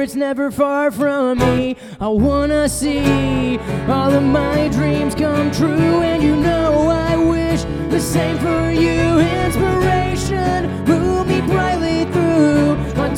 it's never far from me. I wanna see all of my dreams come true, and you know I wish the same for you.